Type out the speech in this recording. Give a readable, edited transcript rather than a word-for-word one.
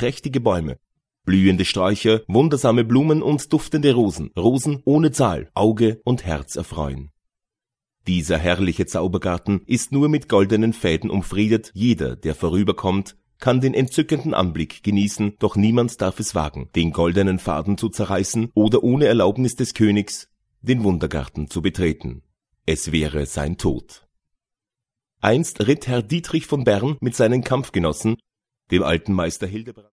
prächtige Bäume, blühende Sträucher, wundersame Blumen und duftende Rosen, Rosen ohne Zahl, Auge und Herz erfreuen. Dieser herrliche Zaubergarten ist nur mit goldenen Fäden umfriedet, jeder, der vorüberkommt, kann den entzückenden Anblick genießen, doch niemand darf es wagen, den goldenen Faden zu zerreißen oder ohne Erlaubnis des Königs den Wundergarten zu betreten. Es wäre sein Tod. Einst ritt Herr Dietrich von Bern mit seinen Kampfgenossen, dem alten Meister Hildebrand